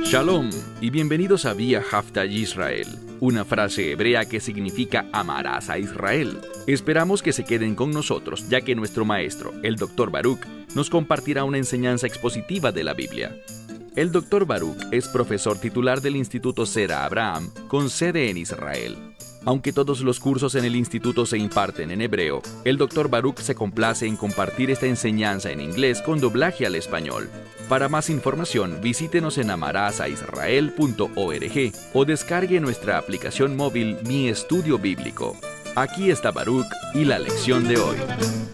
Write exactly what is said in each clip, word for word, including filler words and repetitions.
Shalom y bienvenidos a Vía Haftaj Israel, una frase hebrea que significa amarás a Israel. Esperamos que se queden con nosotros, ya que nuestro maestro, el doctor Baruch, nos compartirá una enseñanza expositiva de la Biblia. El doctor Baruch es profesor titular del Instituto Zera Abraham, con sede en Israel. Aunque todos los cursos en el instituto se imparten en hebreo, el doctor Baruch se complace en compartir esta enseñanza en inglés con doblaje al español. Para más información, visítenos en amarasaisrael punto org o descargue nuestra aplicación móvil Mi Estudio Bíblico. Aquí está Baruch y la lección de hoy.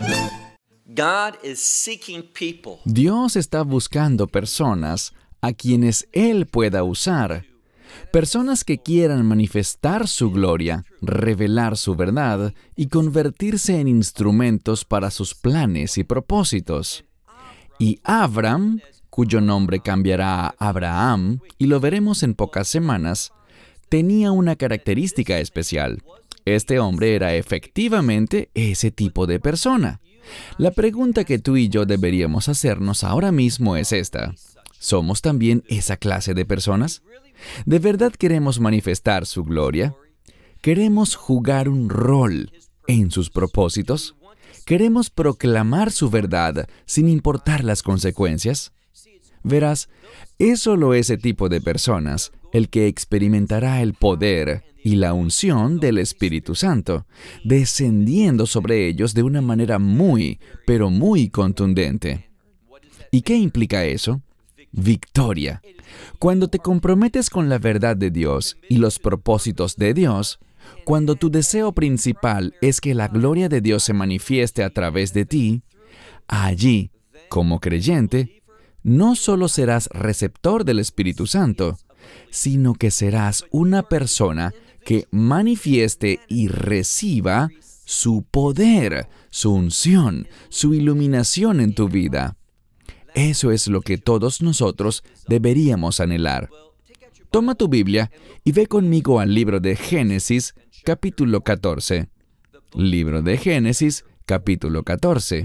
Dios está buscando personas a quienes Él pueda usar. Personas que quieran manifestar su gloria, revelar su verdad y convertirse en instrumentos para sus planes y propósitos. Y Abram, cuyo nombre cambiará a Abraham, y lo veremos en pocas semanas, tenía una característica especial. Este hombre era efectivamente ese tipo de persona. La pregunta que tú y yo deberíamos hacernos ahora mismo es esta: ¿somos también esa clase de personas? ¿De verdad queremos manifestar su gloria? ¿Queremos jugar un rol en sus propósitos? ¿Queremos proclamar su verdad sin importar las consecuencias? Verás, es solo ese tipo de personas el que experimentará el poder y la unción del Espíritu Santo, descendiendo sobre ellos de una manera muy, pero muy contundente. ¿Y qué implica eso? Victoria. Cuando te comprometes con la verdad de Dios y los propósitos de Dios, cuando tu deseo principal es que la gloria de Dios se manifieste a través de ti, allí, como creyente, no solo serás receptor del Espíritu Santo, sino que serás una persona que manifieste y reciba su poder, su unción, su iluminación en tu vida. Eso es lo que todos nosotros deberíamos anhelar. Toma tu Biblia y ve conmigo al libro de Génesis, capítulo catorce. Libro de Génesis, capítulo catorce.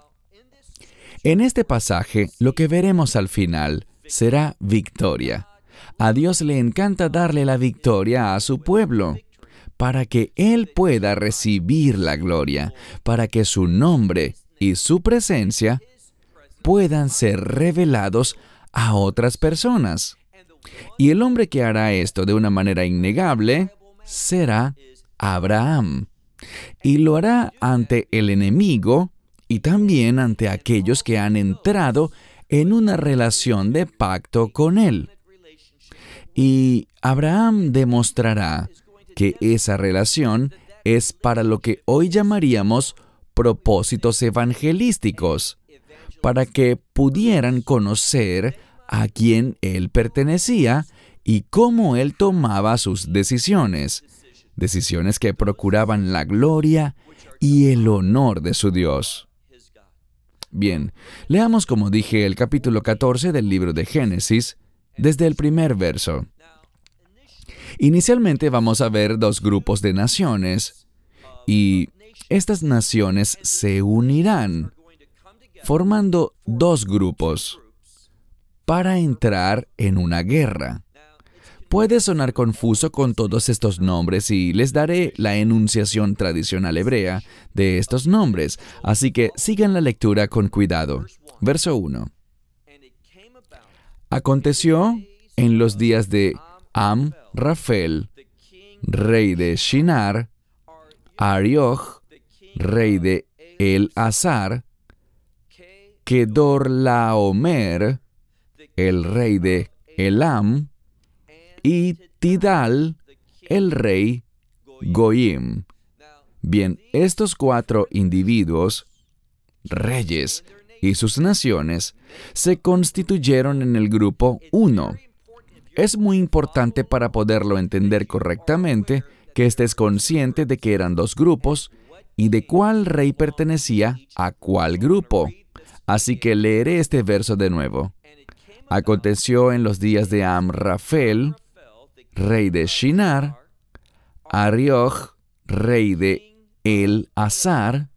En este pasaje, lo que veremos al final será victoria. A Dios le encanta darle la victoria a su pueblo, para que Él pueda recibir la gloria, para que su nombre y su presencia puedan ser revelados a otras personas. Y el hombre que hará esto de una manera innegable será Abraham. Y lo hará ante el enemigo y también ante aquellos que han entrado en una relación de pacto con él. Y Abraham demostrará que esa relación es para lo que hoy llamaríamos propósitos evangelísticos, para que pudieran conocer a quién él pertenecía y cómo él tomaba sus decisiones, decisiones que procuraban la gloria y el honor de su Dios. Bien, leamos, como dije, el capítulo catorce del libro de Génesis, desde el primer verso. Inicialmente vamos a ver dos grupos de naciones, y estas naciones se unirán, formando dos grupos, para entrar en una guerra. Puede sonar confuso con todos estos nombres y les daré la enunciación tradicional hebrea de estos nombres, así que sigan la lectura con cuidado. Verso uno. Aconteció en los días de Am-Rafel, rey de Shinar, Arioch, rey de El-Azar, Kedorlaomer, el rey de Elam, y Tidal, el rey Goyim. Bien, estos cuatro individuos, reyes y sus naciones, se constituyeron en el grupo uno. Es muy importante para poderlo entender correctamente que estés consciente de que eran dos grupos y de cuál rey pertenecía a cuál grupo. Así que leeré este verso de nuevo. Aconteció en los días de Am-Rafel, rey de Shinar, Arioch, rey de El-Azar,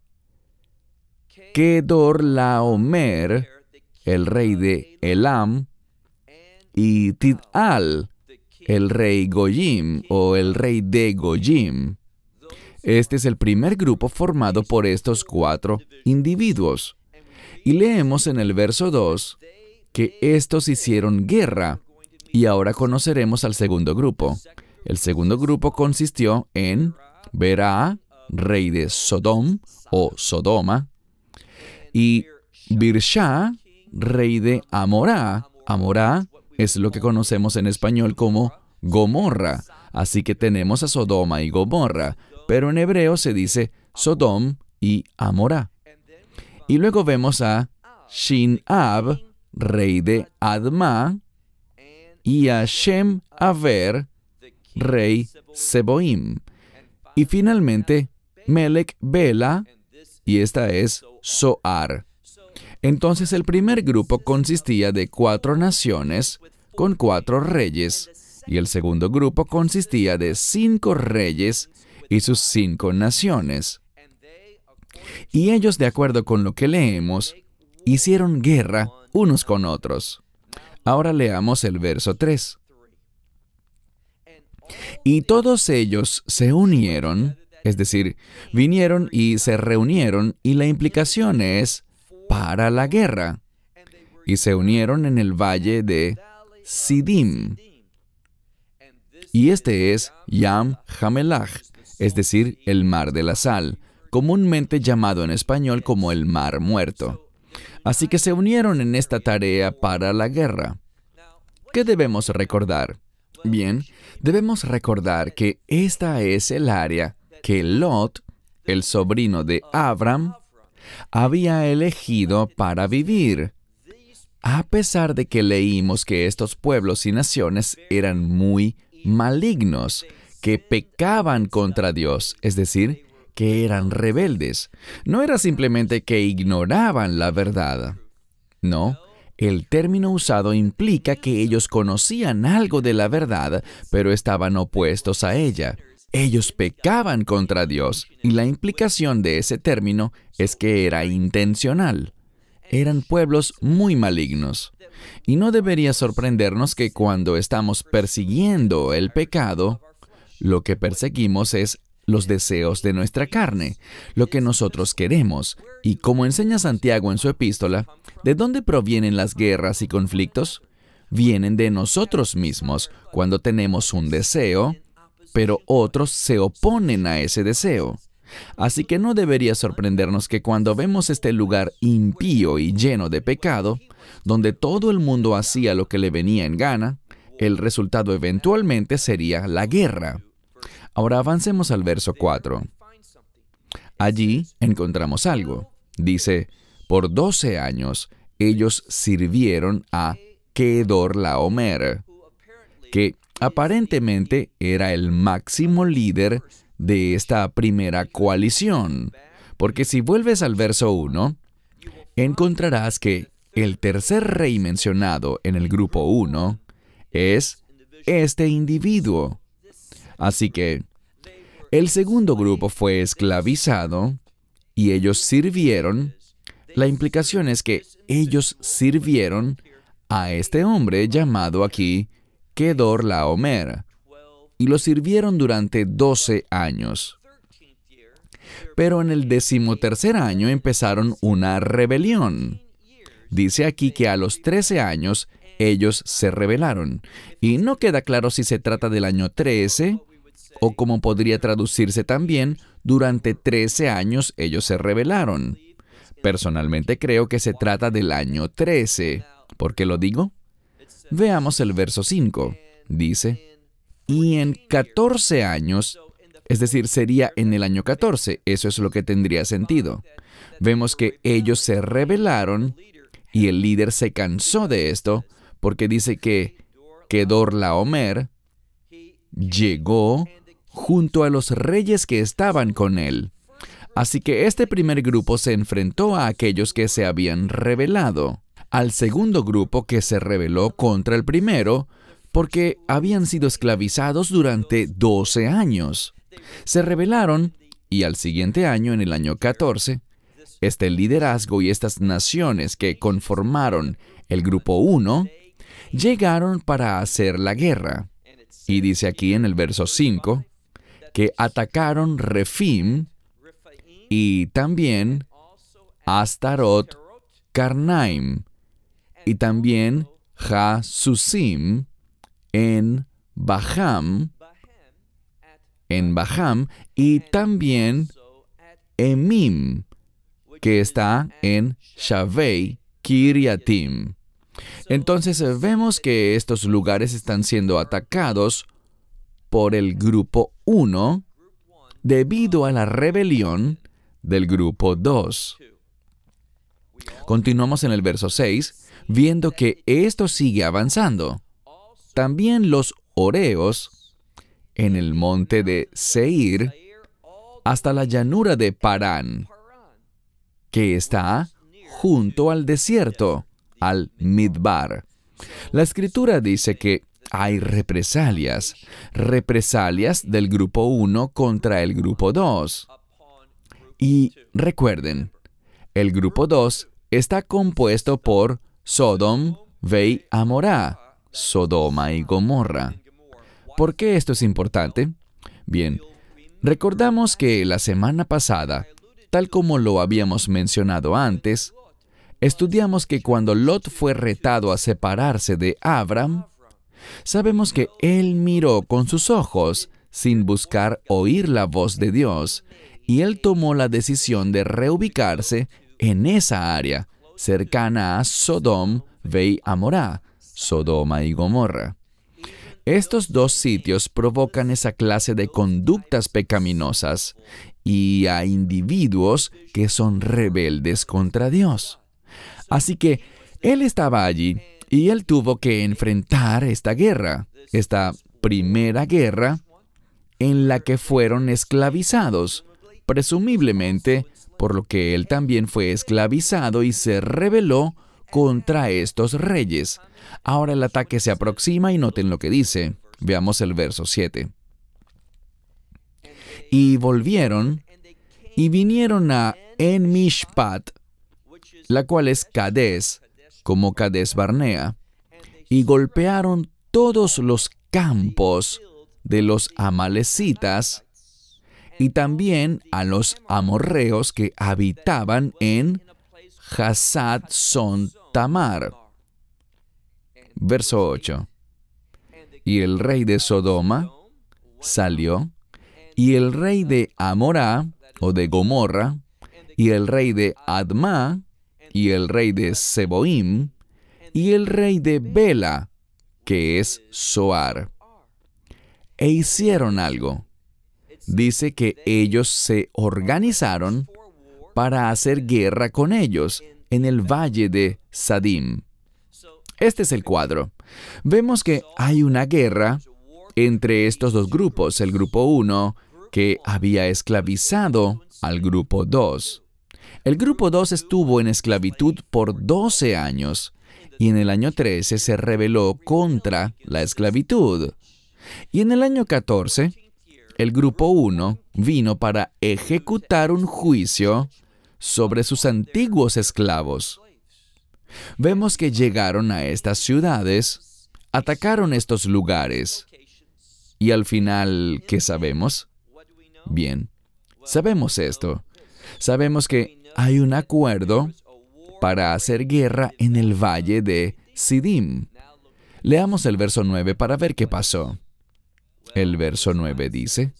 Kedorlaomer, el rey de Elam, y Tidal, el rey Goyim o el rey de Goyim. Este es el primer grupo formado por estos cuatro individuos. Y leemos en el verso dos que estos hicieron guerra, y ahora conoceremos al segundo grupo. El segundo grupo consistió en Berá, rey de Sodom o Sodoma, y Birsha, rey de Amorá. Amorá es lo que conocemos en español como Gomorra. Así que tenemos a Sodoma y Gomorra, pero en hebreo se dice Sodom y Amorá. Y luego vemos a Shinab, rey de Adma, y a Shem Aver, rey Seboim. Y finalmente, Melech Bela, y esta es Zoar. Entonces el primer grupo consistía de cuatro naciones con cuatro reyes, y el segundo grupo consistía de cinco reyes y sus cinco naciones. Y ellos, de acuerdo con lo que leemos, hicieron guerra unos con otros. Ahora leamos el verso tres. Y todos ellos se unieron, es decir, vinieron y se reunieron, y la implicación es para la guerra. Y se unieron en el valle de Sidim. Y este es Yam Hamelach, es decir, el mar de la sal, comúnmente llamado en español como el mar muerto. Así que se unieron en esta tarea para la guerra. ¿Qué debemos recordar? Bien, debemos recordar que esta es el área que Lot, el sobrino de Abram, había elegido para vivir. A pesar de que leímos que estos pueblos y naciones eran muy malignos, que pecaban contra Dios, es decir, que eran rebeldes. No era simplemente que ignoraban la verdad. No, el término usado implica que ellos conocían algo de la verdad, pero estaban opuestos a ella. Ellos pecaban contra Dios, y la implicación de ese término es que era intencional. Eran pueblos muy malignos. Y no debería sorprendernos que cuando estamos persiguiendo el pecado, lo que perseguimos es los deseos de nuestra carne, lo que nosotros queremos. Y como enseña Santiago en su epístola, ¿de dónde provienen las guerras y conflictos? Vienen de nosotros mismos, cuando tenemos un deseo, pero otros se oponen a ese deseo. Así que no debería sorprendernos que cuando vemos este lugar impío y lleno de pecado, donde todo el mundo hacía lo que le venía en gana, el resultado eventualmente sería la guerra. Ahora avancemos al verso cuatro. Allí encontramos algo. Dice, por doce años ellos sirvieron a Kedorlaomer, que aparentemente era el máximo líder de esta primera coalición. Porque si vuelves al verso uno, encontrarás que el tercer rey mencionado en el grupo uno es este individuo. Así que el segundo grupo fue esclavizado y ellos sirvieron. La implicación es que ellos sirvieron a este hombre llamado aquí Kedorlaomer, y lo sirvieron durante doce años. Pero en el decimotercer año empezaron una rebelión. Dice aquí que a los trece años ellos se rebelaron, y no queda claro si se trata del año trece, o como podría traducirse también, durante trece años ellos se rebelaron. Personalmente creo que se trata del año trece. ¿Por qué lo digo? Veamos el verso cinco. Dice, y en catorce años, es decir, sería en el año catorce, eso es lo que tendría sentido. Vemos que ellos se rebelaron y el líder se cansó de esto, porque dice que Kedorlaomer llegó junto a los reyes que estaban con él. Así que este primer grupo se enfrentó a aquellos que se habían rebelado, al segundo grupo que se rebeló contra el primero, porque habían sido esclavizados durante doce años. Se rebelaron, y al siguiente año, en el año catorce, este liderazgo y estas naciones que conformaron el grupo uno llegaron para hacer la guerra. Y dice aquí en el verso cinco que atacaron Refim y también Astarot Karnaim y también Jasusim en Baham, en Baham y también Emim, que está en Shavei Kiriatim. Entonces vemos que estos lugares están siendo atacados por el grupo uno debido a la rebelión del grupo dos. Continuamos en el verso seis, viendo que esto sigue avanzando. También los Horeos en el monte de Seir hasta la llanura de Parán, que está junto al desierto, al Midbar. La Escritura dice que hay represalias, represalias del grupo uno contra el grupo dos. Y recuerden, el grupo dos está compuesto por Sodom ve Amorá, Sodoma y Gomorra. ¿Por qué esto es importante? Bien, recordamos que la semana pasada, tal como lo habíamos mencionado antes, estudiamos que cuando Lot fue retado a separarse de Abram, sabemos que él miró con sus ojos sin buscar oír la voz de Dios, y él tomó la decisión de reubicarse en esa área, cercana a Sodom ve Amorá, Sodoma y Gomorra. Estos dos sitios provocan esa clase de conductas pecaminosas y a individuos que son rebeldes contra Dios. Así que él estaba allí y él tuvo que enfrentar esta guerra, esta primera guerra en la que fueron esclavizados, presumiblemente por lo que él también fue esclavizado y se rebeló contra estos reyes. Ahora el ataque se aproxima y noten lo que dice. Veamos el verso siete. Y volvieron y vinieron a En Mishpat, la cual es Cades, como Cades Barnea, y golpearon todos los campos de los amalecitas y también a los amorreos que habitaban en Hasad Son Tamar. Verso ocho. Y el rey de Sodoma salió, y el rey de Amorá, o de Gomorra, y el rey de Adma, y el rey de Seboim, y el rey de Bela, que es Zoar. E hicieron algo. Dice que ellos se organizaron para hacer guerra con ellos en el valle de Sadim. Este es el cuadro. Vemos que hay una guerra entre estos dos grupos, el grupo uno, que había esclavizado al grupo dos. El grupo dos estuvo en esclavitud por doce años, y en el año trece se rebeló contra la esclavitud. Y en el año catorce, el grupo uno vino para ejecutar un juicio sobre sus antiguos esclavos. Vemos que llegaron a estas ciudades, atacaron estos lugares. Y al final, ¿qué sabemos? Bien, sabemos esto. Sabemos que hay un acuerdo para hacer guerra en el valle de Sidim. Leamos el verso nueve para ver qué pasó. El verso nueve dice: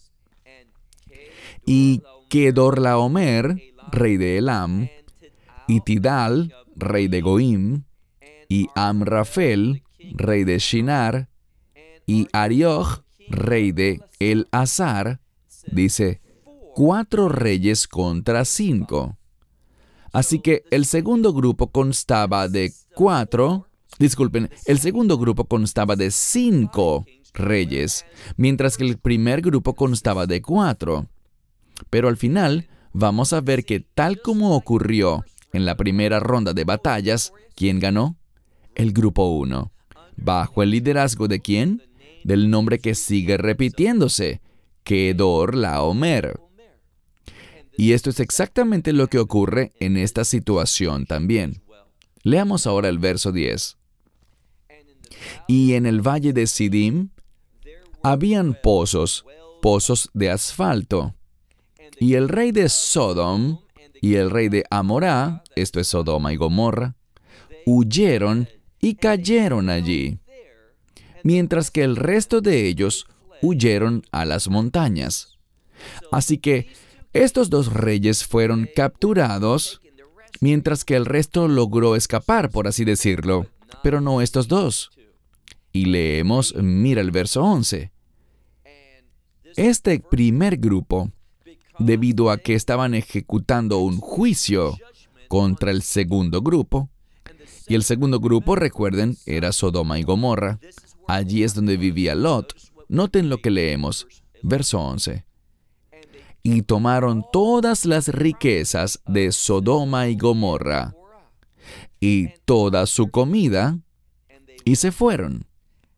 Y Kedorlaomer, rey de Elam, y Tidal, rey de Goim, y Amrafel, rey de Shinar, y Arioch, rey de El-Azar, dice, cuatro reyes contra cinco. Así que el segundo grupo constaba de cuatro, disculpen, el segundo grupo constaba de cinco reyes, mientras que el primer grupo constaba de cuatro. Pero al final, vamos a ver que tal como ocurrió en la primera ronda de batallas, ¿quién ganó? El grupo uno. ¿Bajo el liderazgo de quién? Del nombre que sigue repitiéndose, Kedorlaomer. Y esto es exactamente lo que ocurre en esta situación también. Leamos ahora el verso diez. Y en el valle de Sidim habían pozos, pozos de asfalto. Y el rey de Sodom y el rey de Amorá, esto es Sodoma y Gomorra, huyeron y cayeron allí, mientras que el resto de ellos huyeron a las montañas. Así que estos dos reyes fueron capturados, mientras que el resto logró escapar, por así decirlo, pero no estos dos. Y leemos, mira el verso once. Este primer grupo, debido a que estaban ejecutando un juicio contra el segundo grupo, y el segundo grupo, recuerden, era Sodoma y Gomorra. Allí es donde vivía Lot. Noten lo que leemos, verso once. Y tomaron todas las riquezas de Sodoma y Gomorra, y toda su comida, y se fueron.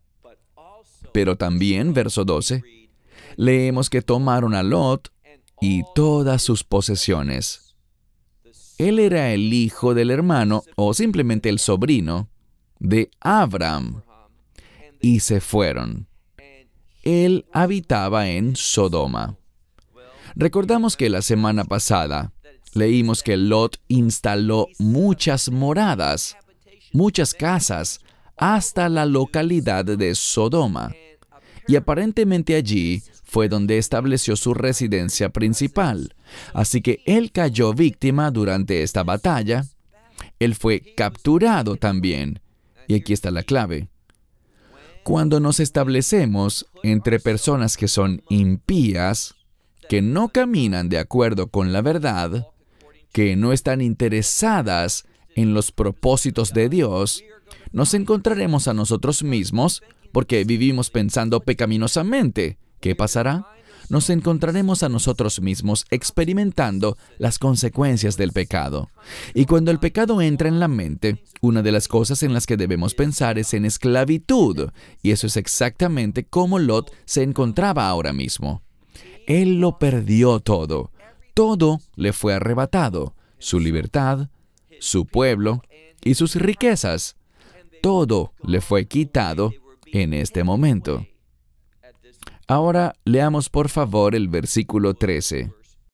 Pero también, verso doce, leemos que tomaron a Lot y todas sus posesiones. Él era el hijo del hermano, o simplemente el sobrino, de Abraham, y se fueron. Él habitaba en Sodoma. Recordamos que la semana pasada leímos que Lot instaló muchas moradas, muchas casas, hasta la localidad de Sodoma. Y aparentemente allí fue donde estableció su residencia principal. Así que él cayó víctima durante esta batalla. Él fue capturado también. Y aquí está la clave. Cuando nos establecemos entre personas que son impías, que no caminan de acuerdo con la verdad, que no están interesadas en los propósitos de Dios, nos encontraremos a nosotros mismos porque vivimos pensando pecaminosamente. ¿Qué pasará? Nos encontraremos a nosotros mismos experimentando las consecuencias del pecado. Y cuando el pecado entra en la mente, una de las cosas en las que debemos pensar es en esclavitud. Y eso es exactamente como Lot se encontraba ahora mismo. Él lo perdió todo. Todo le fue arrebatado. Su libertad, su pueblo y sus riquezas. Todo le fue quitado en este momento. Ahora leamos por favor el versículo trece.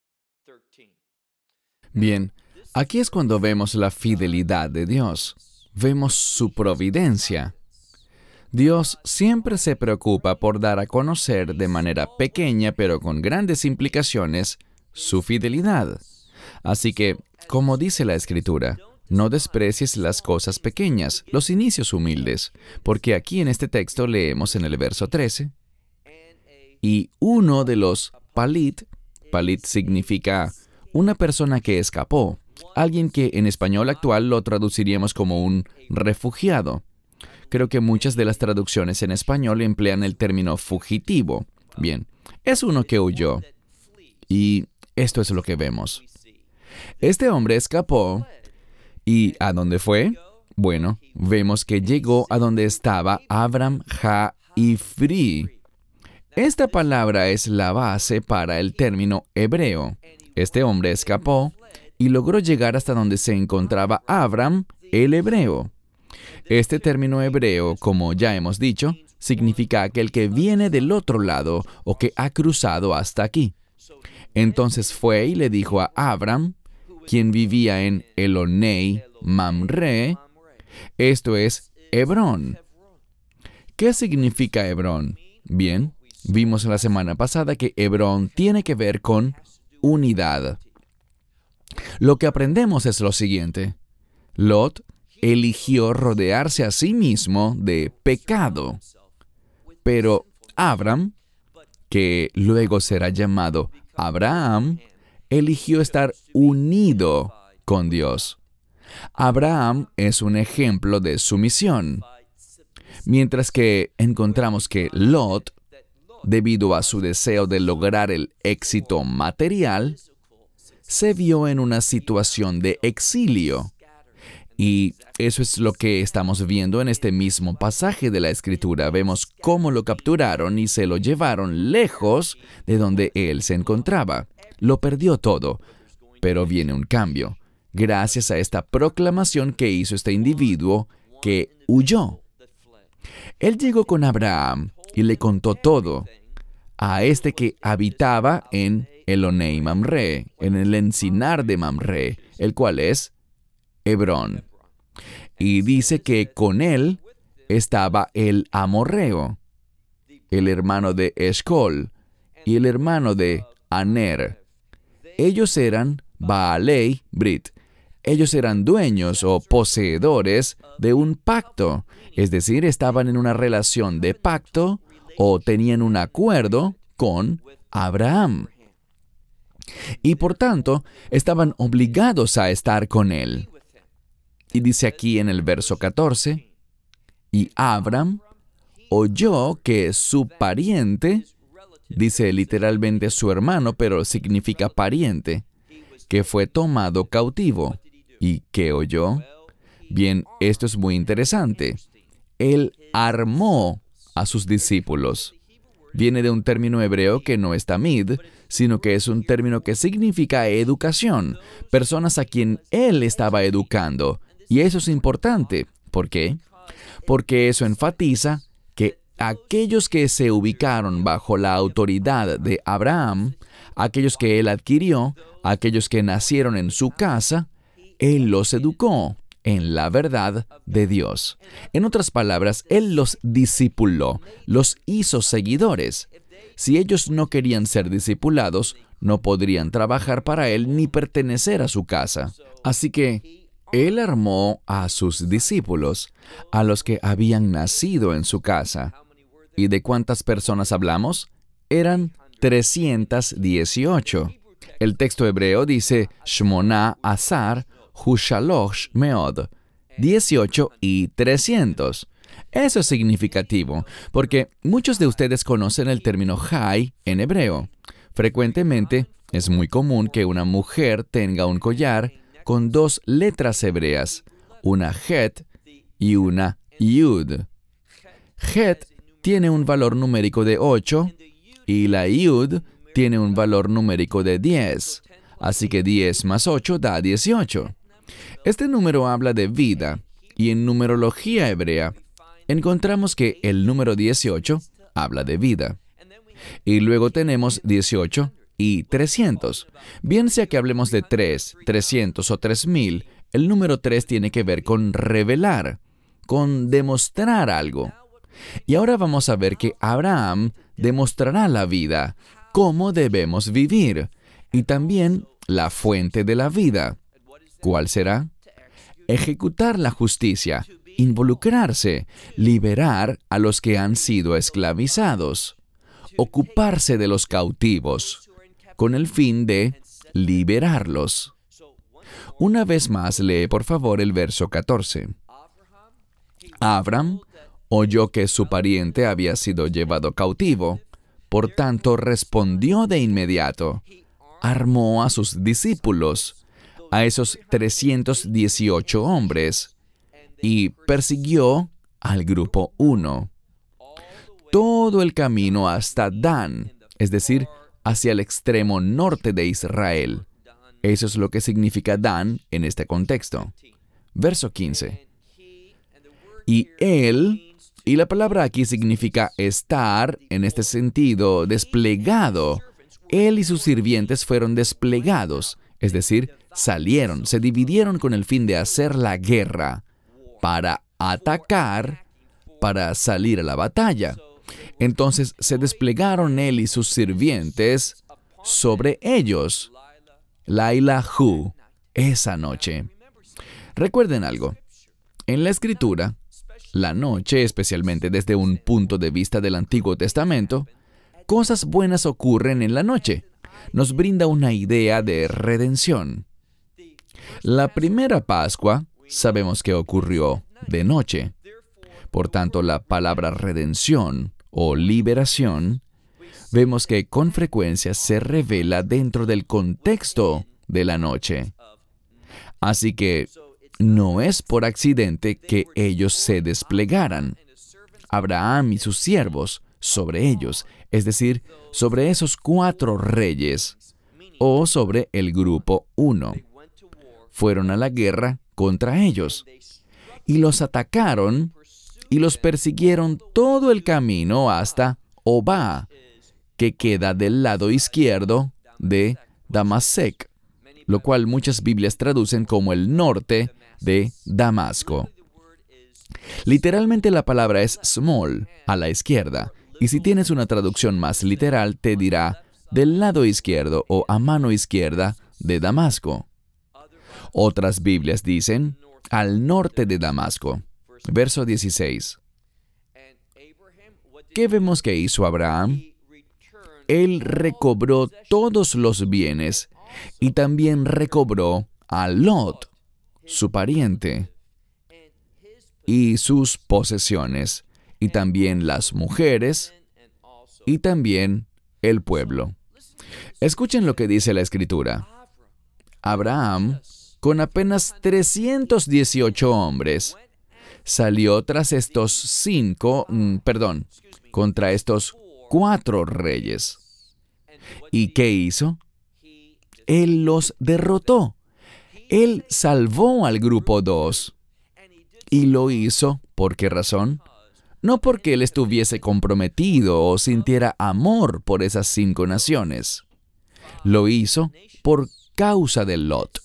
Bien, aquí es cuando vemos la fidelidad de Dios. Vemos su providencia. Dios siempre se preocupa por dar a conocer de manera pequeña, pero con grandes implicaciones, su fidelidad. Así que, como dice la Escritura, no desprecies las cosas pequeñas, los inicios humildes, porque aquí en este texto leemos en el verso trece, y uno de los palit, palit significa una persona que escapó, alguien que en español actual lo traduciríamos como un refugiado. Creo que muchas de las traducciones en español emplean el término fugitivo. Bien, es uno que huyó. Y esto es lo que vemos. Este hombre escapó. ¿Y a dónde fue? Bueno, vemos que llegó a donde estaba Abram Ha-Ifri. Esta palabra es la base para el término hebreo. Este hombre escapó y logró llegar hasta donde se encontraba Abram, el hebreo. Este término hebreo, como ya hemos dicho, significa aquel que viene del otro lado o que ha cruzado hasta aquí. Entonces fue y le dijo a Abram, quien vivía en Elonei Mamre, esto es Hebrón. ¿Qué significa Hebrón? Bien, vimos la semana pasada que Hebrón tiene que ver con unidad. Lo que aprendemos es lo siguiente. Lot eligió rodearse a sí mismo de pecado. Pero Abram, que luego será llamado Abraham, eligió estar unido con Dios. Abraham es un ejemplo de sumisión, mientras que encontramos que Lot, debido a su deseo de lograr el éxito material, se vio en una situación de exilio. Y eso es lo que estamos viendo en este mismo pasaje de la Escritura. Vemos cómo lo capturaron y se lo llevaron lejos de donde él se encontraba. Lo perdió todo, pero viene un cambio, gracias a esta proclamación que hizo este individuo que huyó. Él llegó con Abraham y le contó todo a este que habitaba en Elonei Mamre, en el encinar de Mamre, el cual es Hebrón. Y dice que con él estaba el amorreo, el hermano de Eshcol y el hermano de Aner. Ellos eran Baalei Brit. Ellos eran dueños o poseedores de un pacto, es decir, estaban en una relación de pacto o tenían un acuerdo con Abraham. Y por tanto, estaban obligados a estar con él. Y dice aquí en el verso catorce, y Abram oyó que su pariente, dice literalmente su hermano, pero significa pariente, que fue tomado cautivo. ¿Y qué oyó? Bien, esto es muy interesante. Él armó a sus discípulos. Viene de un término hebreo que no es tamid, sino que es un término que significa educación, personas a quien él estaba educando. Y eso es importante. ¿Por qué? Porque eso enfatiza que aquellos que se ubicaron bajo la autoridad de Abraham, aquellos que él adquirió, aquellos que nacieron en su casa, él los educó en la verdad de Dios. En otras palabras, él los discipuló, los hizo seguidores. Si ellos no querían ser discipulados, no podrían trabajar para él ni pertenecer a su casa. Así que él armó a sus discípulos, a los que habían nacido en su casa. ¿Y de cuántas personas hablamos? Eran trescientas dieciocho. El texto hebreo dice Shmoná Azar Hushalosh Meod, dieciocho y trescientos. Eso es significativo, porque muchos de ustedes conocen el término Jai en hebreo. Frecuentemente, es muy común que una mujer tenga un collar con dos letras hebreas, una Het y una Yud. Het tiene un valor numérico de ocho y la Yud tiene un valor numérico de diez. Así que diez más ocho da dieciocho. Este número habla de vida, y en numerología hebrea encontramos que el número dieciocho habla de vida. Y luego tenemos dieciocho y trescientos. Bien sea que hablemos de tres, trescientos o tres mil, el número tres tiene que ver con revelar, con demostrar algo. Y ahora vamos a ver que Abraham demostrará la vida, cómo debemos vivir, y también la fuente de la vida. ¿Cuál será? Ejecutar la justicia, involucrarse, liberar a los que han sido esclavizados, ocuparse de los cautivos, con el fin de liberarlos. Una vez más, lee por favor el verso catorce. Abram oyó que su pariente había sido llevado cautivo, por tanto respondió de inmediato, armó a sus discípulos, a esos trescientos dieciocho hombres, y persiguió al grupo uno. Todo el camino hasta Dan, es decir, hacia el extremo norte de Israel. Eso es lo que significa Dan en este contexto. Verso quince. Y él, y la palabra aquí significa estar, en este sentido, desplegado. Él y sus sirvientes fueron desplegados, es decir, salieron, se dividieron con el fin de hacer la guerra, para atacar, para salir a la batalla. Entonces se desplegaron él y sus sirvientes sobre ellos, Lailahu, esa noche. Recuerden algo, en la Escritura, la noche, especialmente desde un punto de vista del Antiguo Testamento, cosas buenas ocurren en la noche. Nos brinda una idea de redención. La primera Pascua sabemos que ocurrió de noche. Por tanto, la palabra redención o liberación, vemos que con frecuencia se revela dentro del contexto de la noche. Así que no es por accidente que ellos se desplegaran. Abraham y sus siervos sobre ellos, es decir, sobre esos cuatro reyes, o sobre el grupo uno. Fueron a la guerra contra ellos, y los atacaron y los persiguieron todo el camino hasta Obá, que queda del lado izquierdo de Damasec, lo cual muchas Biblias traducen como el norte de Damasco. Literalmente la palabra es small, a la izquierda, y si tienes una traducción más literal te dirá del lado izquierdo o a mano izquierda de Damasco. Otras Biblias dicen al norte de Damasco. Verso dieciséis. ¿Qué vemos que hizo Abraham? Él recobró todos los bienes y también recobró a Lot, su pariente, y sus posesiones, y también las mujeres, y también el pueblo. Escuchen lo que dice la Escritura. Abraham, con apenas trescientos dieciocho hombres, salió tras estos cinco, mm, perdón, contra estos cuatro reyes. ¿Y qué hizo? Él los derrotó. Él salvó al grupo dos. Y lo hizo, ¿por qué razón? No porque él estuviese comprometido o sintiera amor por esas cinco naciones. Lo hizo por causa de Lot.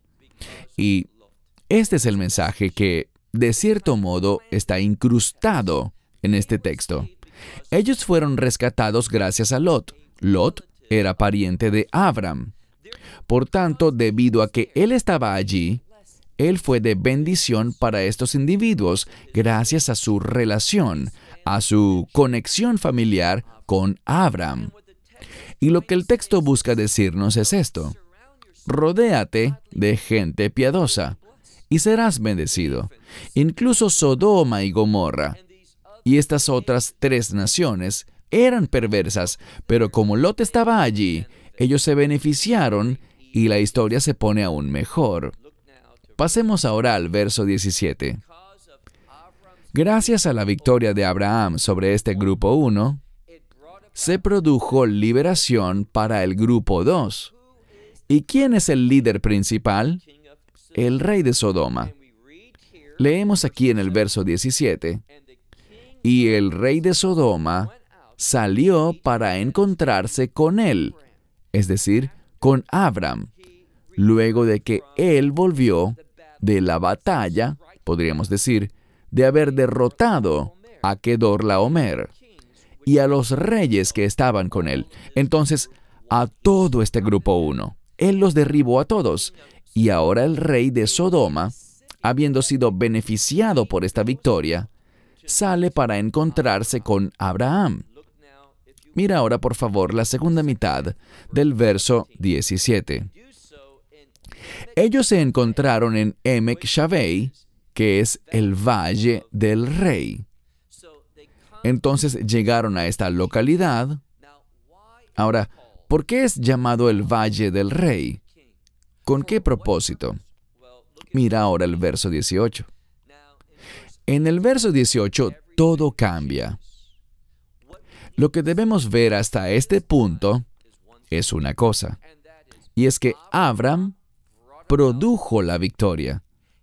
Y este es el mensaje que, de cierto modo, está incrustado en este texto. Ellos fueron rescatados gracias a Lot. Lot era pariente de Abram. Por tanto, debido a que él estaba allí, él fue de bendición para estos individuos gracias a su relación, a su conexión familiar con Abram. Y lo que el texto busca decirnos es esto: rodéate de gente piadosa y serás bendecido. Incluso Sodoma y Gomorra y estas otras tres naciones eran perversas, pero como Lot estaba allí, ellos se beneficiaron y la historia se pone aún mejor. Pasemos ahora al verso diecisiete. Gracias a la victoria de Abraham sobre este grupo uno, se produjo liberación para el grupo dos. ¿Y quién es el líder principal? El rey de Sodoma. Leemos aquí en el verso diecisiete. Y el rey de Sodoma salió para encontrarse con él, es decir, con Abram, luego de que él volvió de la batalla, podríamos decir, de haber derrotado a Kedorlaomer y a los reyes que estaban con él. Entonces, a todo este grupo uno, él los derribó a todos, y ahora el rey de Sodoma, habiendo sido beneficiado por esta victoria, sale para encontrarse con Abraham. Mira ahora, por favor, la segunda mitad del verso diecisiete. Ellos se encontraron en Emek Shavei, que es el Valle del Rey. Entonces llegaron a esta localidad. Ahora, ¿por qué es llamado el Valle del Rey? ¿Con qué propósito? Mira ahora el verso dieciocho. En el verso dieciocho, todo cambia. Lo que debemos ver hasta este punto es una cosa, y es que Abram produjo la victoria.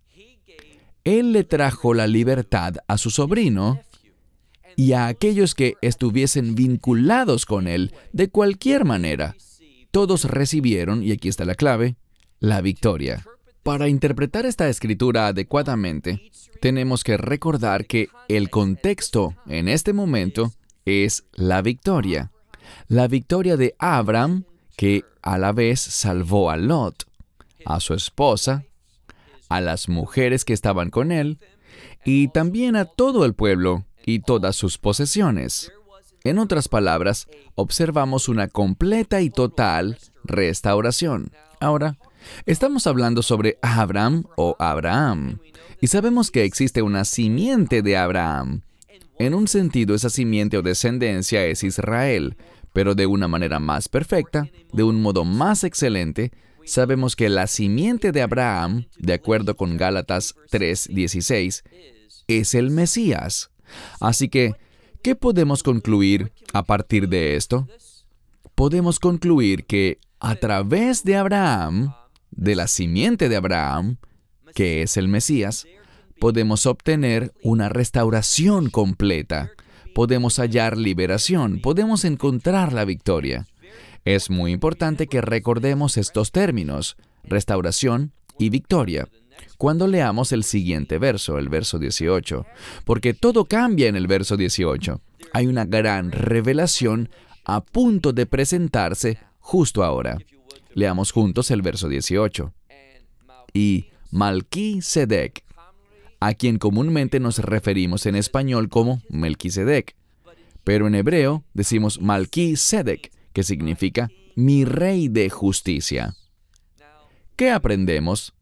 Él le trajo la libertad a su sobrino y a aquellos que estuviesen vinculados con él de cualquier manera. Todos recibieron, y aquí está la clave, la victoria. Para interpretar esta escritura adecuadamente, tenemos que recordar que el contexto en este momento es la victoria. La victoria de Abram, que a la vez salvó a Lot, a su esposa, a las mujeres que estaban con él, y también a todo el pueblo y todas sus posesiones. En otras palabras, observamos una completa y total restauración. Ahora, estamos hablando sobre Abram o Abraham, y sabemos que existe una simiente de Abraham. En un sentido, esa simiente o descendencia es Israel, pero de una manera más perfecta, de un modo más excelente, sabemos que la simiente de Abraham, de acuerdo con Gálatas tres dieciséis, es el Mesías. Así que, ¿qué podemos concluir a partir de esto? Podemos concluir que a través de Abraham, de la simiente de Abraham, que es el Mesías, podemos obtener una restauración completa. Podemos hallar liberación, podemos encontrar la victoria. Es muy importante que recordemos estos términos, restauración y victoria, cuando leamos el siguiente verso, el verso dieciocho, porque todo cambia en el verso dieciocho. Hay una gran revelación a punto de presentarse justo ahora. Leamos juntos el verso dieciocho. Y Malquisedec, a quien comúnmente nos referimos en español como Melquisedec, pero en hebreo decimos Malquisedec, que significa mi rey de justicia. ¿Qué aprendemos?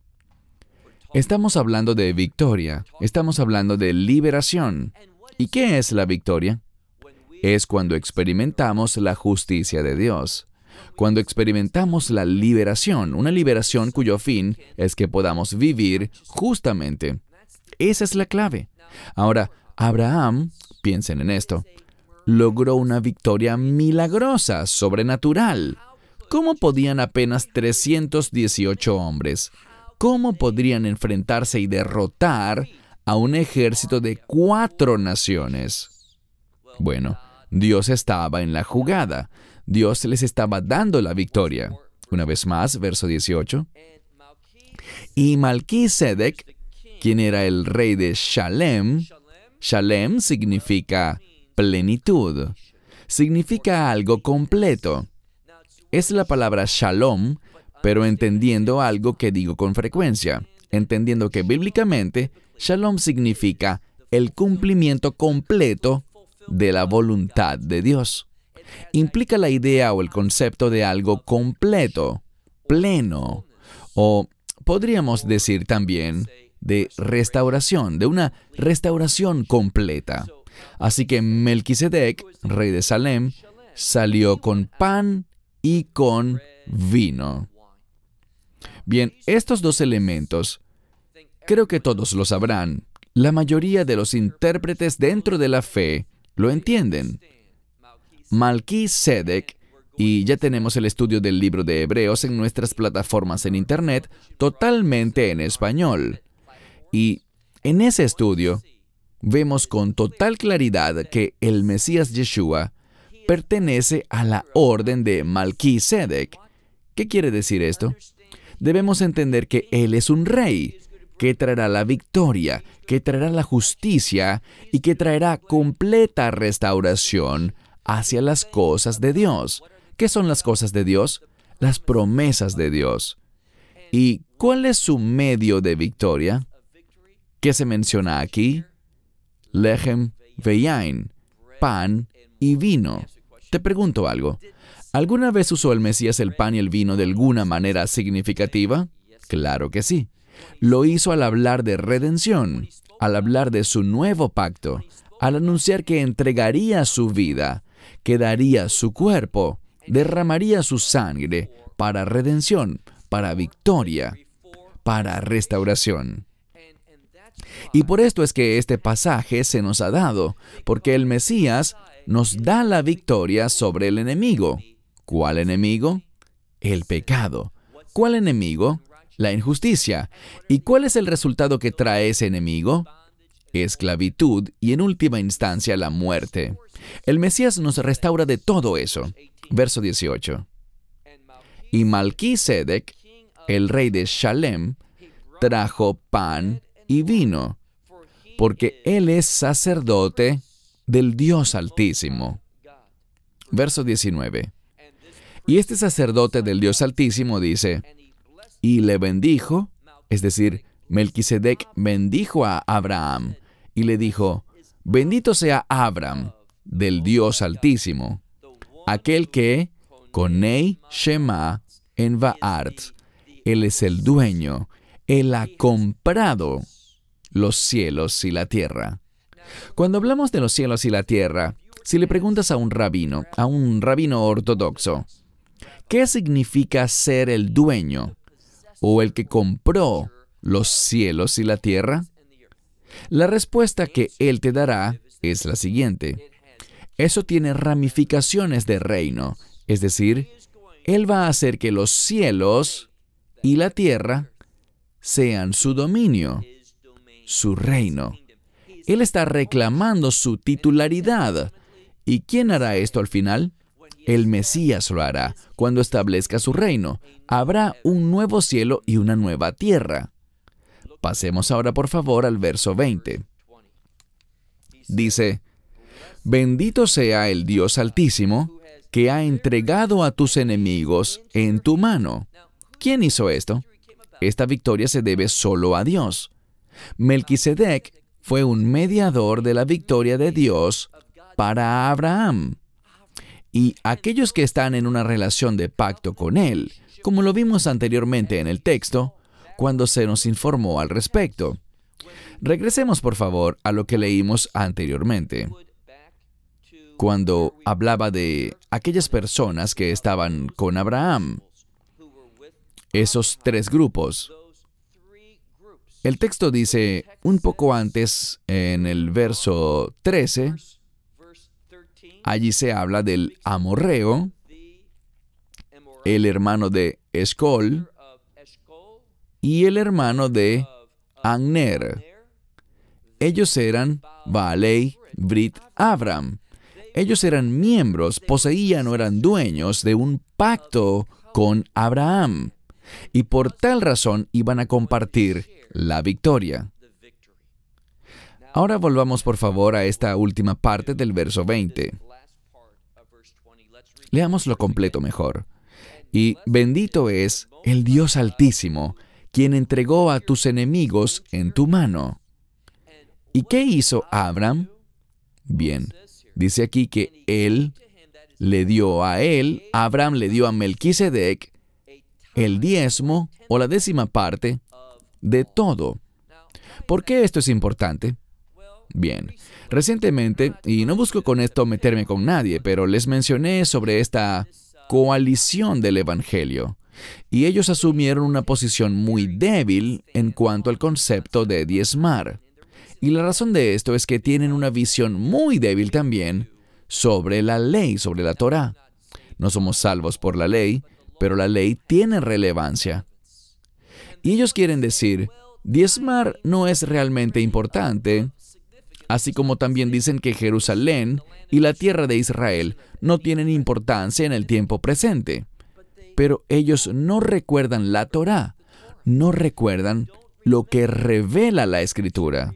Estamos hablando de victoria, estamos hablando de liberación. ¿Y qué es la victoria? Es cuando experimentamos la justicia de Dios, cuando experimentamos la liberación, una liberación cuyo fin es que podamos vivir justamente. Esa es la clave. Ahora, Abraham, piensen en esto, logró una victoria milagrosa, sobrenatural. ¿Cómo podían apenas trescientos dieciocho hombres? ¿Cómo podrían enfrentarse y derrotar a un ejército de cuatro naciones? Bueno, Dios estaba en la jugada. Dios les estaba dando la victoria. Una vez más, verso dieciocho. Y Malquisedec, quien era el rey de Shalem, Shalem significa plenitud, significa algo completo. Es la palabra shalom, pero entendiendo algo que digo con frecuencia, entendiendo que bíblicamente shalom significa el cumplimiento completo de la voluntad de Dios. Implica la idea o el concepto de algo completo, pleno, o podríamos decir también de restauración, de una restauración completa. Así que Melquisedec, rey de Salem, salió con pan y con vino. Bien, estos dos elementos, creo que todos lo sabrán. La mayoría de los intérpretes dentro de la fe lo entienden. Malquisedec, y ya tenemos el estudio del libro de Hebreos en nuestras plataformas en Internet, totalmente en español. Y en ese estudio, vemos con total claridad que el Mesías Yeshua pertenece a la orden de Malquisedec. ¿Qué quiere decir esto? Debemos entender que Él es un rey, que traerá la victoria, que traerá la justicia y que traerá completa restauración hacia las cosas de Dios. ¿Qué son las cosas de Dios? Las promesas de Dios. ¿Y cuál es su medio de victoria? ¿Qué se menciona aquí? Lechem veyain, pan y vino. Te pregunto algo. ¿Alguna vez usó el Mesías el pan y el vino de alguna manera significativa? Claro que sí. Lo hizo al hablar de redención, al hablar de su nuevo pacto, al anunciar que entregaría su vida, que daría su cuerpo, derramaría su sangre para redención, para victoria, para restauración. Y por esto es que este pasaje se nos ha dado, porque el Mesías nos da la victoria sobre el enemigo. ¿Cuál enemigo? El pecado. ¿Cuál enemigo? La injusticia. ¿Y cuál es el resultado que trae ese enemigo? Esclavitud y en última instancia la muerte. El Mesías nos restaura de todo eso. Verso dieciocho. Y Malquisedec, el rey de Shalem, trajo pan y vino, porque él es sacerdote del Dios Altísimo. Verso diecinueve. Y este sacerdote del Dios Altísimo dice, y le bendijo, es decir, Melquisedec bendijo a Abraham, y le dijo, bendito sea Abraham del Dios Altísimo, aquel que, Konei Shema en Vaart, él es el dueño, él ha comprado los cielos y la tierra. Cuando hablamos de los cielos y la tierra, si le preguntas a un rabino, a un rabino ortodoxo, ¿qué significa ser el dueño o el que compró los cielos y la tierra? La respuesta que él te dará es la siguiente. Eso tiene ramificaciones de reino, es decir, él va a hacer que los cielos y la tierra sean su dominio. su reino. Él está reclamando su titularidad. ¿Y quién hará esto al final? El Mesías lo hará cuando establezca su reino. Habrá un nuevo cielo y una nueva tierra. Pasemos ahora, por favor, al verso veinte. Dice, «Bendito sea el Dios Altísimo, que ha entregado a tus enemigos en tu mano». ¿Quién hizo esto? Esta victoria se debe solo a Dios. Melquisedec fue un mediador de la victoria de Dios para Abraham. Y aquellos que están en una relación de pacto con él, como lo vimos anteriormente en el texto, cuando se nos informó al respecto. Regresemos, por favor, a lo que leímos anteriormente. Cuando hablaba de aquellas personas que estaban con Abraham, esos tres grupos. El texto dice, un poco antes, en el verso trece, allí se habla del amorreo, el hermano de Escol y el hermano de Agner. Ellos eran Baalei, Brit, Abram. Ellos eran miembros, poseían o eran dueños de un pacto con Abraham. Y por tal razón iban a compartir la victoria. Ahora volvamos por favor a esta última parte del verso veinte. Leámoslo completo mejor. Y bendito es el Dios Altísimo, quien entregó a tus enemigos en tu mano. ¿Y qué hizo Abraham? Bien, dice aquí que él le dio a él, Abraham le dio a Melquisedec, el diezmo o la décima parte de todo. ¿Por qué esto es importante? Bien, recientemente, y no busco con esto meterme con nadie, pero les mencioné sobre esta coalición del Evangelio, y ellos asumieron una posición muy débil en cuanto al concepto de diezmar. Y la razón de esto es que tienen una visión muy débil también sobre la ley, sobre la Torá. No somos salvos por la ley, pero la ley tiene relevancia. Y ellos quieren decir, diezmar no es realmente importante, así como también dicen que Jerusalén y la tierra de Israel no tienen importancia en el tiempo presente. Pero ellos no recuerdan la Torá, no recuerdan lo que revela la Escritura.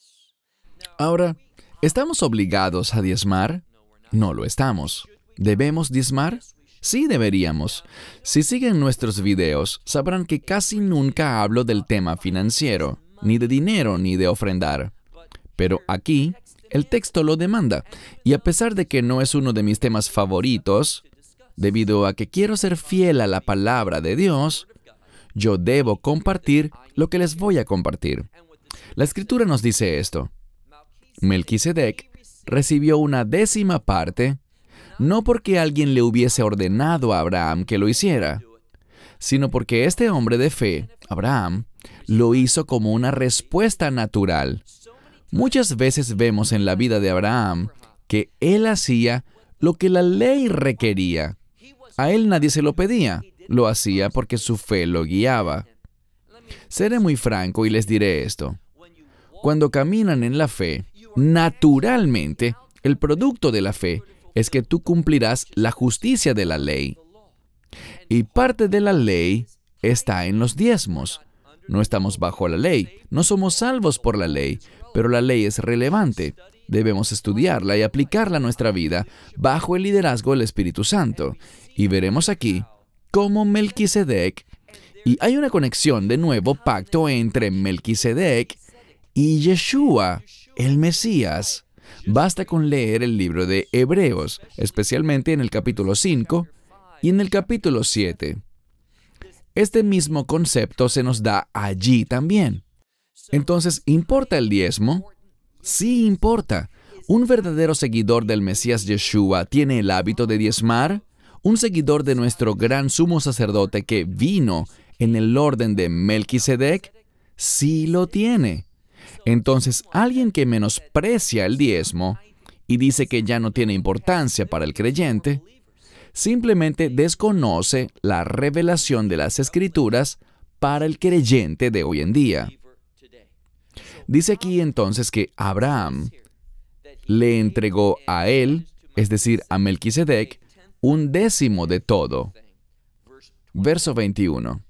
Ahora, ¿estamos obligados a diezmar? No lo estamos. ¿Debemos diezmar? Sí, deberíamos. Si siguen nuestros videos, sabrán que casi nunca hablo del tema financiero, ni de dinero, ni de ofrendar. Pero aquí, el texto lo demanda, y a pesar de que no es uno de mis temas favoritos, debido a que quiero ser fiel a la palabra de Dios, yo debo compartir lo que les voy a compartir. La Escritura nos dice esto. Melquisedec recibió una décima parte, no porque alguien le hubiese ordenado a Abraham que lo hiciera, sino porque este hombre de fe, Abraham, lo hizo como una respuesta natural. Muchas veces vemos en la vida de Abraham que él hacía lo que la ley requería. A él nadie se lo pedía, lo hacía porque su fe lo guiaba. Seré muy franco y les diré esto. Cuando caminan en la fe, naturalmente, el producto de la fe es que tú cumplirás la justicia de la ley. Y parte de la ley está en los diezmos. No estamos bajo la ley, no somos salvos por la ley, pero la ley es relevante. Debemos estudiarla y aplicarla a nuestra vida bajo el liderazgo del Espíritu Santo. Y veremos aquí cómo Melquisedec, y hay una conexión de nuevo pacto entre Melquisedec y Yeshua, el Mesías. Basta con leer el libro de Hebreos, especialmente en el capítulo cinco y en el capítulo siete. Este mismo concepto se nos da allí también. Entonces, ¿importa el diezmo? Sí importa. ¿Un verdadero seguidor del Mesías Yeshua tiene el hábito de diezmar? ¿Un seguidor de nuestro gran sumo sacerdote que vino en el orden de Melquisedec? Sí lo tiene. Entonces, alguien que menosprecia el diezmo y dice que ya no tiene importancia para el creyente, simplemente desconoce la revelación de las Escrituras para el creyente de hoy en día. Dice aquí entonces que Abraham le entregó a él, es decir, a Melquisedec, un décimo de todo. Verso veintiuno.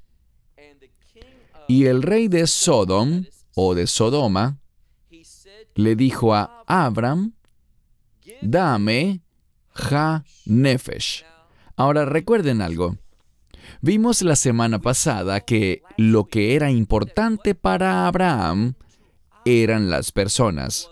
Y el rey de Sodom, o de Sodoma, le dijo a Abram, dame ha nefesh. Ahora recuerden algo. Vimos la semana pasada que lo que era importante para Abraham eran las personas.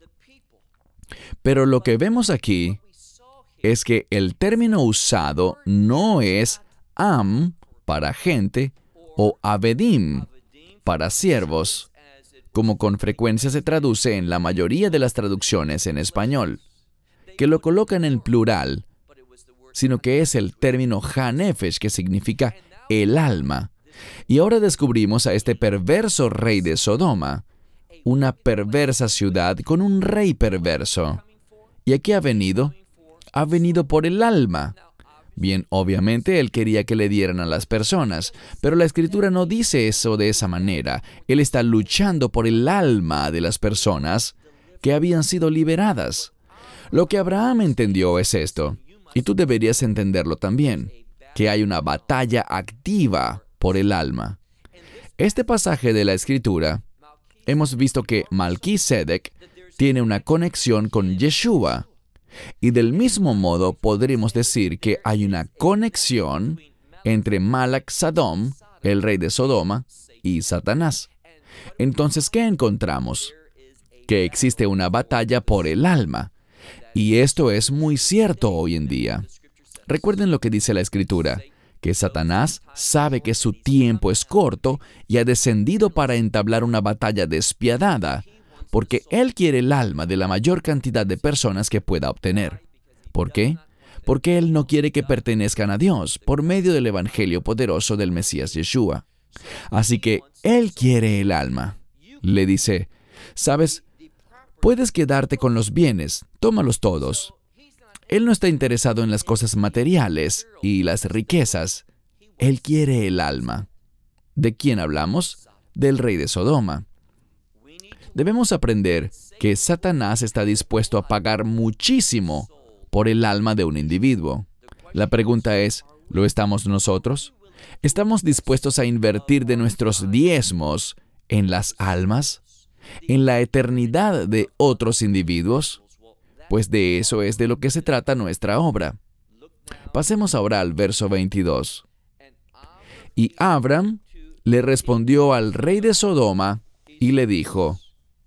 Pero lo que vemos aquí es que el término usado no es am para gente o abedim para siervos, como con frecuencia se traduce en la mayoría de las traducciones en español, que lo colocan en plural, sino que es el término ha-nefesh, que significa el alma. Y ahora descubrimos a este perverso rey de Sodoma, una perversa ciudad con un rey perverso. ¿Y a qué ha venido? Ha venido por el alma. Bien, obviamente él quería que le dieran a las personas, pero la Escritura no dice eso de esa manera. Él está luchando por el alma de las personas que habían sido liberadas. Lo que Abraham entendió es esto, y tú deberías entenderlo también, que hay una batalla activa por el alma. Este pasaje de la Escritura, hemos visto que Melquisedec tiene una conexión con Yeshua, y del mismo modo podremos decir que hay una conexión entre Malak Sadom, el rey de Sodoma, y Satanás. Entonces, ¿qué encontramos? Que existe una batalla por el alma. Y esto es muy cierto hoy en día. Recuerden lo que dice la Escritura, que Satanás sabe que su tiempo es corto y ha descendido para entablar una batalla despiadada, porque él quiere el alma de la mayor cantidad de personas que pueda obtener. ¿Por qué? Porque él no quiere que pertenezcan a Dios por medio del evangelio poderoso del Mesías Yeshua. Así que él quiere el alma. Le dice, ¿sabes? Puedes quedarte con los bienes, tómalos todos. Él no está interesado en las cosas materiales y las riquezas. Él quiere el alma. ¿De quién hablamos? Del rey de Sodoma. Debemos aprender que Satanás está dispuesto a pagar muchísimo por el alma de un individuo. La pregunta es, ¿lo estamos nosotros? ¿Estamos dispuestos a invertir de nuestros diezmos en las almas? ¿En la eternidad de otros individuos? Pues de eso es de lo que se trata nuestra obra. Pasemos ahora al verso veintidós. Y Abram le respondió al rey de Sodoma y le dijo,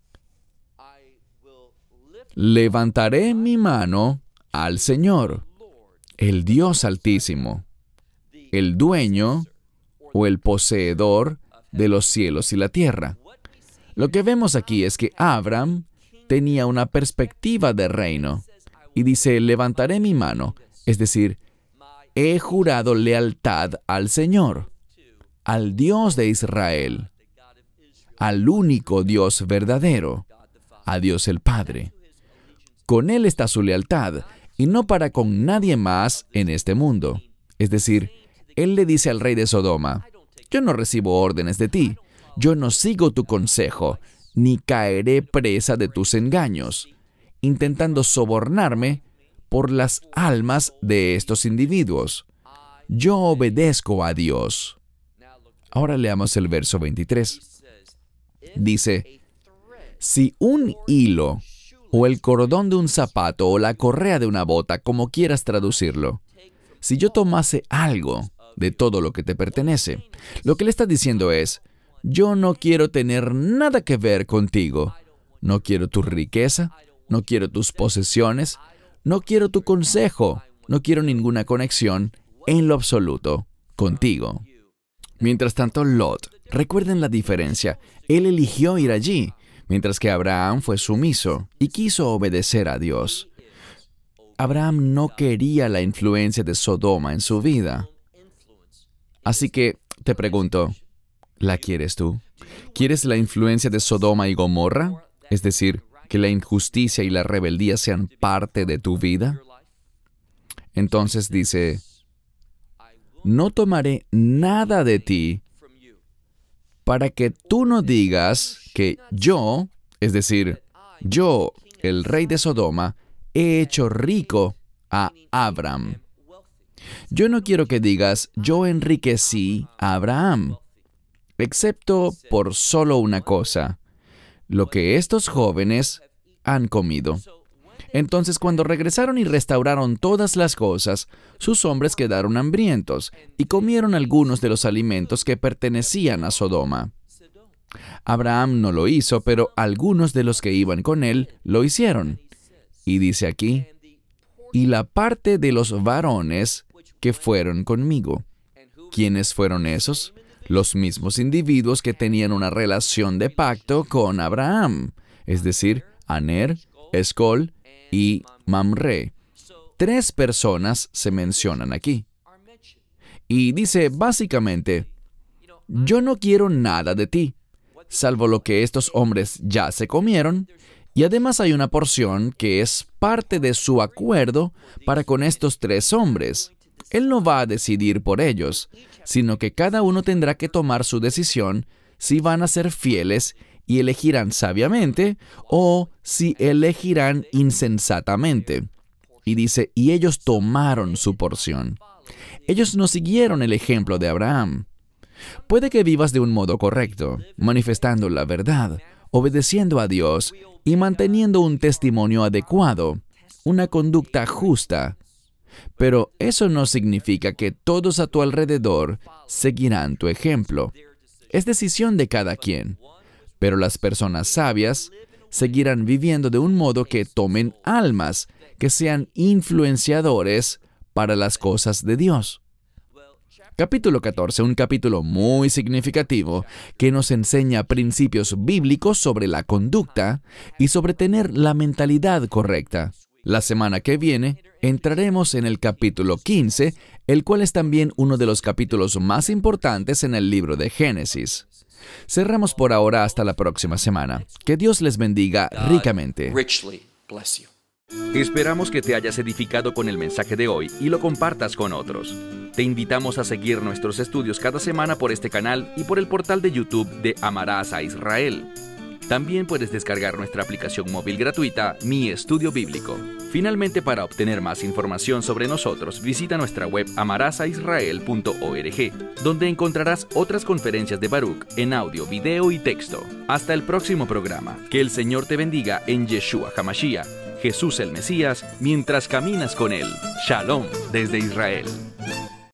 levantaré mi mano al Señor, el Dios Altísimo, el dueño o el poseedor de los cielos y la tierra. Lo que vemos aquí es que Abram tenía una perspectiva de reino y dice, levantaré mi mano, es decir, he jurado lealtad al Señor, al Dios de Israel, al único Dios verdadero, a Dios el Padre. Con Él está su lealtad, y no para con nadie más en este mundo. Es decir, Él le dice al rey de Sodoma, yo no recibo órdenes de ti, yo no sigo tu consejo, ni caeré presa de tus engaños, intentando sobornarme por las almas de estos individuos. Yo obedezco a Dios. Ahora leamos el verso veintitrés. Dice, si un hilo o el cordón de un zapato o la correa de una bota, como quieras traducirlo, si yo tomase algo de todo lo que te pertenece, lo que le está diciendo es, yo no quiero tener nada que ver contigo. No quiero tu riqueza, no quiero tus posesiones, no quiero tu consejo, no quiero ninguna conexión en lo absoluto contigo. Mientras tanto, Lot, recuerden la diferencia, él eligió ir allí, mientras que Abraham fue sumiso y quiso obedecer a Dios. Abraham no quería la influencia de Sodoma en su vida. Así que, te pregunto, ¿la quieres tú? ¿Quieres la influencia de Sodoma y Gomorra? Es decir, que la injusticia y la rebeldía sean parte de tu vida. Entonces dice, no tomaré nada de ti para que tú no digas que yo, es decir, yo, el rey de Sodoma, he hecho rico a Abraham. Yo no quiero que digas, yo enriquecí a Abraham, excepto por solo una cosa, lo que estos jóvenes han comido. Entonces, cuando regresaron y restauraron todas las cosas, sus hombres quedaron hambrientos y comieron algunos de los alimentos que pertenecían a Sodoma. Abraham no lo hizo, pero algunos de los que iban con él lo hicieron. Y dice aquí, y la parte de los varones que fueron conmigo. ¿Quiénes fueron esos? Los mismos individuos que tenían una relación de pacto con Abraham, es decir, Aner, Escol y Mamre. Tres personas se mencionan aquí. Y dice básicamente, yo no quiero nada de ti, salvo lo que estos hombres ya se comieron, y además hay una porción que es parte de su acuerdo para con estos tres hombres. Él no va a decidir por ellos, sino que cada uno tendrá que tomar su decisión si van a ser fieles y elegirán sabiamente o si elegirán insensatamente. Y dice, y ellos tomaron su porción. Ellos no siguieron el ejemplo de Abraham. Puede que vivas de un modo correcto, manifestando la verdad, obedeciendo a Dios y manteniendo un testimonio adecuado, una conducta justa. Pero eso no significa que todos a tu alrededor seguirán tu ejemplo. Es decisión de cada quien. Pero las personas sabias seguirán viviendo de un modo que tomen almas, que sean influenciadores para las cosas de Dios. Capítulo catorce, un capítulo muy significativo que nos enseña principios bíblicos sobre la conducta y sobre tener la mentalidad correcta. La semana que viene entraremos en el capítulo quince, el cual es también uno de los capítulos más importantes en el libro de Génesis. Cerramos por ahora hasta la próxima semana. Que Dios les bendiga ricamente. Esperamos que te hayas edificado con el mensaje de hoy y lo compartas con otros. Te invitamos a seguir nuestros estudios cada semana por este canal y por el portal de YouTube de Amarás a Israel. También puedes descargar nuestra aplicación móvil gratuita, Mi Estudio Bíblico. Finalmente, para obtener más información sobre nosotros, visita nuestra web amarás a israel punto org, donde encontrarás otras conferencias de Baruch en audio, video y texto. Hasta el próximo programa. Que el Señor te bendiga en Yeshua HaMashiach, Jesús el Mesías, mientras caminas con Él. Shalom desde Israel.